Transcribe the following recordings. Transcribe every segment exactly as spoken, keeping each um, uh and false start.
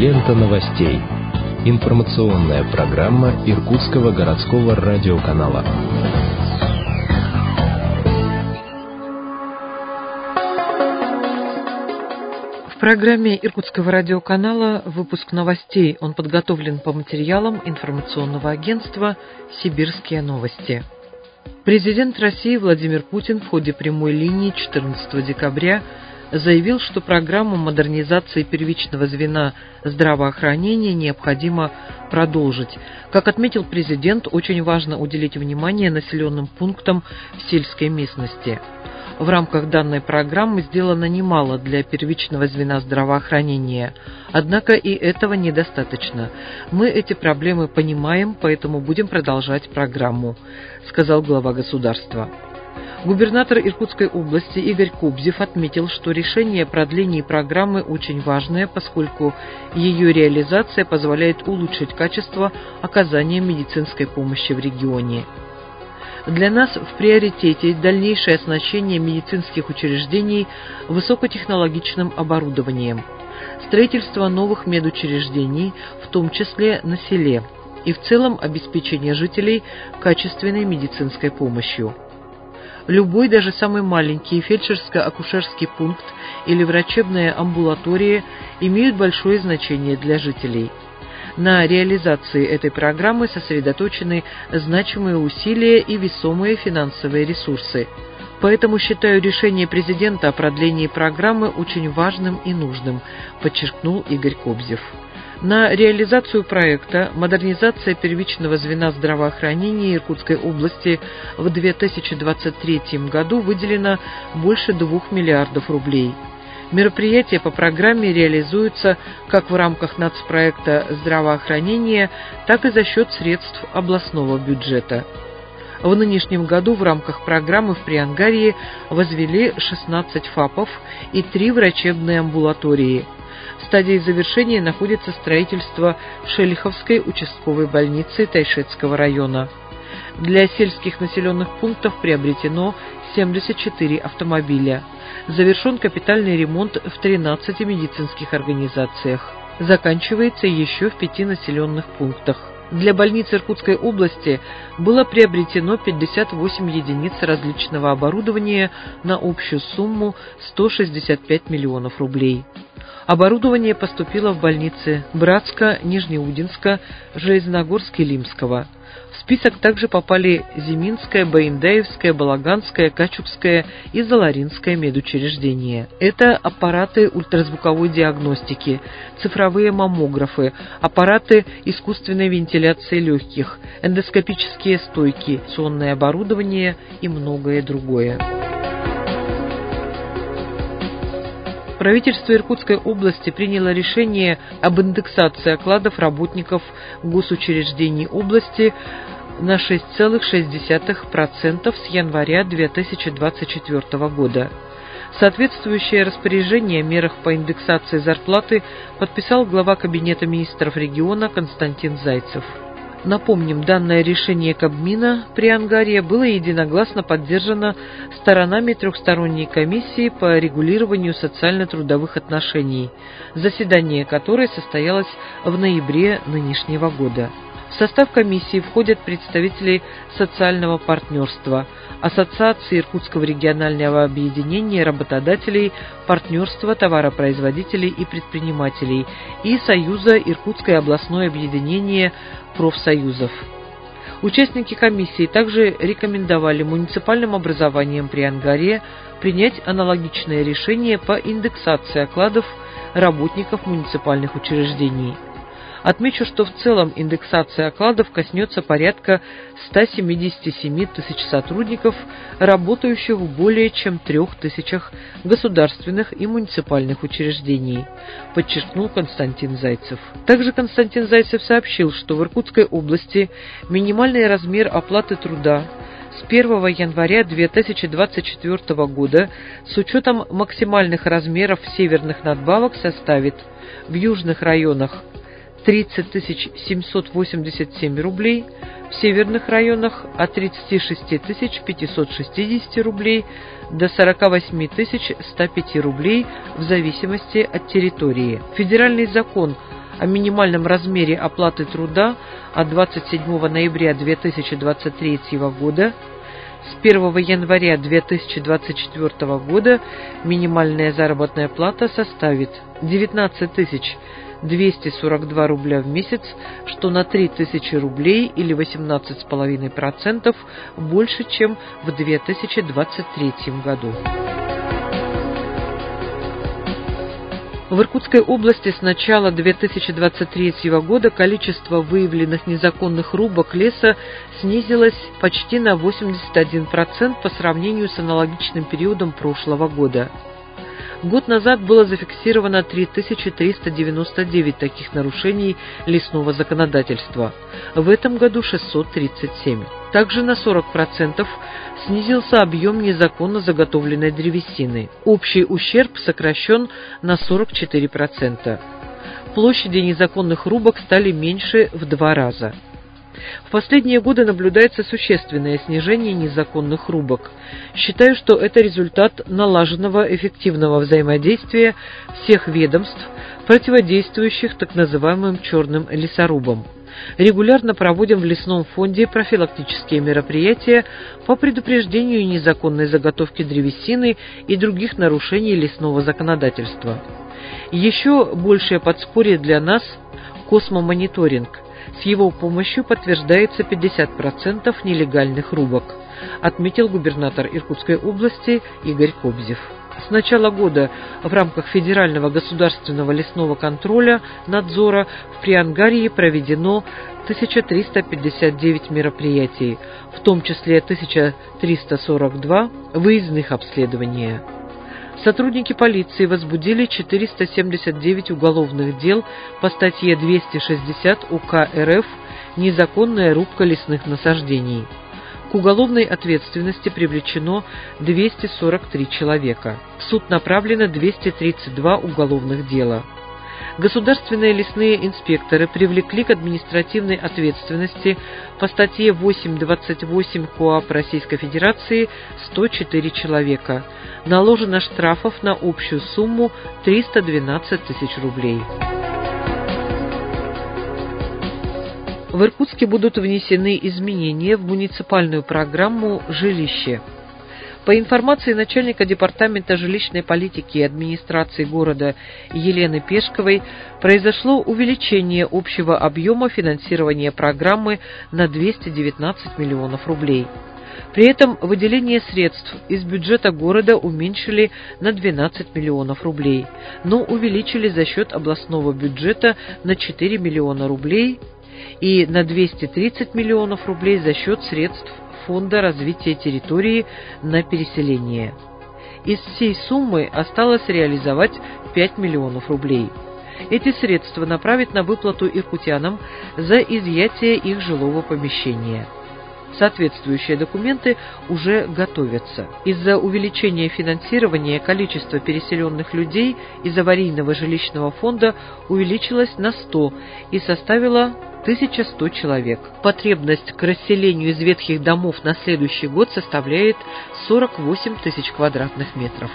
Лента новостей. Информационная программа Иркутского городского радиоканала. В программе Иркутского радиоканала выпуск новостей. Он подготовлен по материалам информационного агентства «Сибирские новости». Президент России Владимир Путин в ходе прямой линии четырнадцатого декабря заявил, что программу модернизации первичного звена здравоохранения необходимо продолжить. Как отметил президент, очень важно уделить внимание населенным пунктам в сельской местности. В рамках данной программы сделано немало для первичного звена здравоохранения. Однако и этого недостаточно. Мы эти проблемы понимаем, поэтому будем продолжать программу, сказал глава государства. Губернатор Иркутской области Игорь Кобзев отметил, что решение о продлении программы очень важное, поскольку ее реализация позволяет улучшить качество оказания медицинской помощи в регионе. Для нас в приоритете дальнейшее оснащение медицинских учреждений высокотехнологичным оборудованием, строительство новых медучреждений, в том числе на селе, и в целом обеспечение жителей качественной медицинской помощью. Любой, даже самый маленький фельдшерско-акушерский пункт или врачебная амбулатория имеют большое значение для жителей. На реализации этой программы сосредоточены значимые усилия и весомые финансовые ресурсы. Поэтому считаю решение президента о продлении программы очень важным и нужным, подчеркнул Игорь Кобзев. На реализацию проекта «Модернизация первичного звена здравоохранения Иркутской области» в две тысячи двадцать третьем году выделено больше двух миллиардов рублей. Мероприятия по программе реализуются как в рамках нацпроекта здравоохранения, так и за счет средств областного бюджета. В нынешнем году в рамках программы в Приангарье возвели шестнадцать ФАПов и три врачебные амбулатории. В стадии завершения находится строительство в Шелиховской участковой больнице Тайшетского района. Для сельских населенных пунктов приобретено семьдесят четыре автомобиля. Завершен капитальный ремонт в тринадцати медицинских организациях. Заканчивается еще в пяти населенных пунктах. Для больниц Иркутской области было приобретено пятьдесят восемь единиц различного оборудования на общую сумму сто шестьдесят пять миллионов рублей. Оборудование поступило в больницы Братска, Нижнеудинска, Железногорска и Лимского. В список также попали Зиминское, Баиндаевское, Балаганское, Качукское и Заларинское медучреждения. Это аппараты ультразвуковой диагностики, цифровые маммографы, аппараты искусственной вентиляции легких, эндоскопические стойки, сонное оборудование и многое другое. Правительство Иркутской области приняло решение об индексации окладов работников госучреждений области на шесть целых шесть десятых процента с января две тысячи двадцать четвёртого года. Соответствующее распоряжение о мерах по индексации зарплаты подписал глава Кабинета министров региона Константин Зайцев. Напомним, данное решение Кабмина Приангарья было единогласно поддержано сторонами трехсторонней комиссии по регулированию социально-трудовых отношений, заседание которой состоялось в ноябре нынешнего года. В состав комиссии входят представители социального партнерства, Ассоциации Иркутского регионального объединения работодателей, партнерства товаропроизводителей и предпринимателей и Союза Иркутское областное объединение профсоюзов. Участники комиссии также рекомендовали муниципальным образованиям Приангарья принять аналогичное решение по индексации окладов работников муниципальных учреждений. Отмечу, что в целом индексация окладов коснется порядка ста семидесяти семи тысяч сотрудников, работающих в более чем трех тысячах государственных и муниципальных учреждений, подчеркнул Константин Зайцев. Также Константин Зайцев сообщил, что в Иркутской области минимальный размер оплаты труда с первого января две тысячи двадцать четвёртого года с учетом максимальных размеров северных надбавок составит в южных районах тридцать тысяч семьсот восемьдесят семь рублей, в северных районах от тридцати шести тысяч пятисот шестидесяти рублей до сорока восьми тысяч ста пяти рублей в зависимости от территории. Федеральный закон о минимальном размере оплаты труда от двадцать седьмого ноября две тысячи двадцать третьего года. С первого января две тысячи двадцать четвёртого года минимальная заработная плата составит девятнадцать тысяч двести сорок два рубля в месяц, что на три тысячи рублей или восемнадцать целых пять десятых процента больше, чем в две тысячи двадцать третьем году. В Иркутской области с начала две тысячи двадцать третьего года количество выявленных незаконных рубок леса снизилось почти на восемьдесят один процент по сравнению с аналогичным периодом прошлого года. Год назад было зафиксировано три тысячи триста девяносто девять таких нарушений лесного законодательства, в этом году шестьсот тридцать семь. Также на сорок процентов снизился объем незаконно заготовленной древесины. Общий ущерб сокращен на сорок четыре процента. Площади незаконных рубок стали меньше в два раза. В последние годы наблюдается существенное снижение незаконных рубок. Считаю, что это результат налаженного эффективного взаимодействия всех ведомств, противодействующих так называемым черным лесорубам. Регулярно проводим в лесном фонде профилактические мероприятия по предупреждению незаконной заготовки древесины и других нарушений лесного законодательства. Еще большее подспорье для нас – космомониторинг. С его помощью подтверждается пятьдесят процентов нелегальных рубок, отметил губернатор Иркутской области Игорь Кобзев. С начала года в рамках федерального государственного лесного контроля надзора в Приангарье проведено тысяча триста пятьдесят девять мероприятий, в том числе тысяча триста сорок два выездных обследования. Сотрудники полиции возбудили четыреста семьдесят девять уголовных дел по статье двести шестьдесят УК РФ «Незаконная рубка лесных насаждений». К уголовной ответственности привлечено двести сорок три человека. В суд направлено двести тридцать два уголовных дела. Государственные лесные инспекторы привлекли к административной ответственности по статье восемь двадцать восемь КоАП Российской Федерации сто четыре человека. Наложено штрафов на общую сумму триста двенадцать тысяч рублей. В Иркутске будут внесены изменения в муниципальную программу «Жилище». По информации начальника департамента жилищной политики и администрации города Елены Пешковой, произошло увеличение общего объема финансирования программы на двести девятнадцать миллионов рублей. При этом выделение средств из бюджета города уменьшили на двенадцать миллионов рублей, но увеличили за счет областного бюджета на четыре миллиона рублей и на двести тридцать миллионов рублей за счет средств Фонда развития территории на переселение. Из всей суммы осталось реализовать пять миллионов рублей. Эти средства направить на выплату иркутянам за изъятие их жилого помещения. Соответствующие документы уже готовятся. Из-за увеличения финансирования количество переселенных людей из аварийного жилищного фонда увеличилось на сто и составило тысяча сто человек. Потребность к расселению из ветхих домов на следующий год составляет сорок восемь тысяч квадратных метров.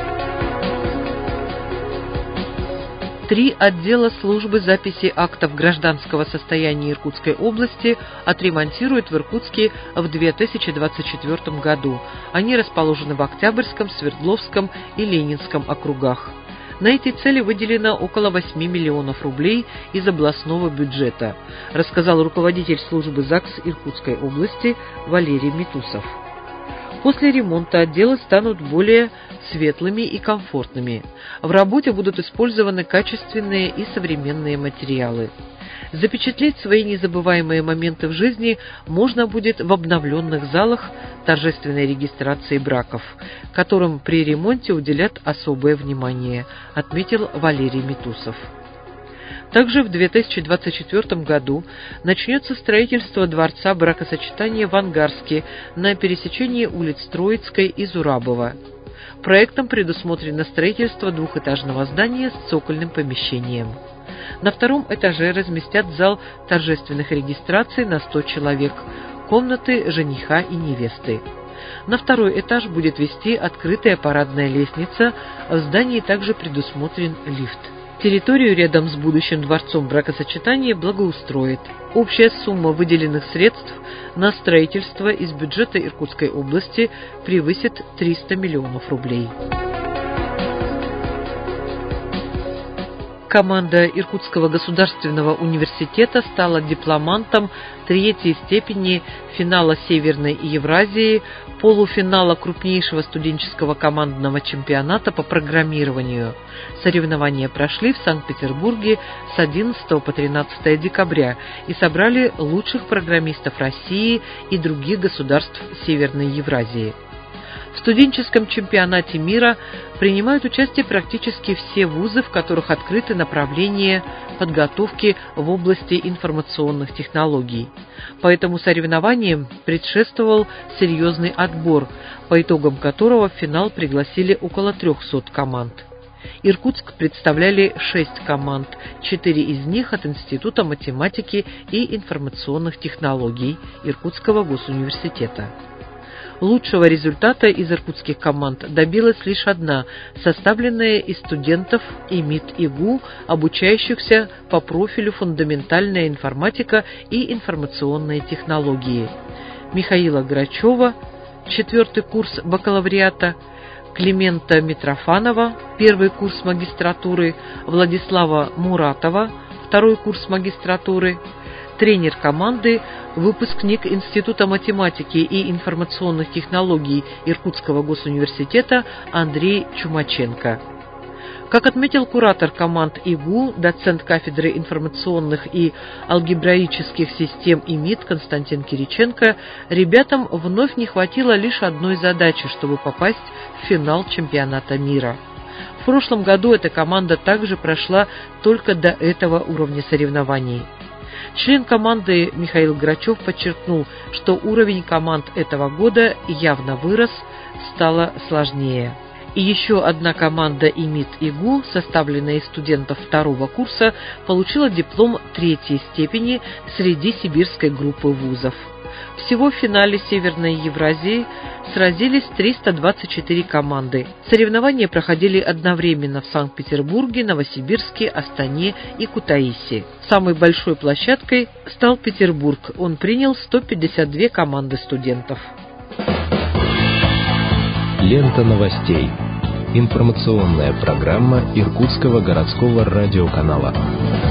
Три отдела службы записи актов гражданского состояния Иркутской области отремонтируют в Иркутске в две тысячи двадцать четвёртом году. Они расположены в Октябрьском, Свердловском и Ленинском округах. На эти цели выделено около восьми миллионов рублей из областного бюджета, рассказал руководитель службы ЗАГС Иркутской области Валерий Митусов. После ремонта отделы станут более светлыми и комфортными. В работе будут использованы качественные и современные материалы. Запечатлеть свои незабываемые моменты в жизни можно будет в обновленных залах торжественной регистрации браков, которым при ремонте уделят особое внимание, отметил Валерий Митусов. Также в две тысячи двадцать четвёртом году начнется строительство дворца бракосочетания в Ангарске на пересечении улиц Троицкой и Зурабова. Проектом предусмотрено строительство двухэтажного здания с цокольным помещением. На втором этаже разместят зал торжественных регистраций на сто человек, комнаты жениха и невесты. На второй этаж будет вести открытая парадная лестница, в здании также предусмотрен лифт. Территорию рядом с будущим дворцом бракосочетания благоустроит. Общая сумма выделенных средств на строительство из бюджета Иркутской области превысит триста миллионов рублей. Команда Иркутского государственного университета стала дипломантом третьей степени финала Северной Евразии, полуфинала крупнейшего студенческого командного чемпионата по программированию. Соревнования прошли в Санкт-Петербурге с одиннадцатого по тринадцатое декабря и собрали лучших программистов России и других государств Северной Евразии. В студенческом чемпионате мира принимают участие практически все вузы, в которых открыты направления подготовки в области информационных технологий. Поэтому соревнованиям предшествовал серьезный отбор, по итогам которого в финал пригласили около трехсот команд. Иркутск представляли шесть команд, четыре из них от Института математики и информационных технологий Иркутского госуниверситета. Лучшего результата из иркутских команд добилась лишь одна, составленная из студентов ИМИТ-ИГУ, обучающихся по профилю «Фундаментальная информатика и информационные технологии». Михаила Грачева, четвертый курс бакалавриата, Климента Митрофанова, первый курс магистратуры, Владислава Муратова, второй курс магистратуры. Тренер команды – выпускник Института математики и информационных технологий Иркутского госуниверситета Андрей Чумаченко. Как отметил куратор команд ИГУ, доцент кафедры информационных и алгебраических систем ИМИТ Константин Кириченко, ребятам вновь не хватило лишь одной задачи, чтобы попасть в финал чемпионата мира. В прошлом году эта команда также прошла только до этого уровня соревнований. Член команды Михаил Грачев подчеркнул, что уровень команд этого года явно вырос, стало сложнее. И еще одна команда ИМИТ-ИГУ, составленная из студентов второго курса, получила диплом третьей степени среди сибирской группы вузов. Всего в финале Северной Евразии сразились триста двадцать четыре команды. Соревнования проходили одновременно в Санкт-Петербурге, Новосибирске, Астане и Кутаиси. Самой большой площадкой стал Петербург. Он принял сто пятьдесят две команды студентов. Лента новостей. Информационная программа Иркутского городского радиоканала.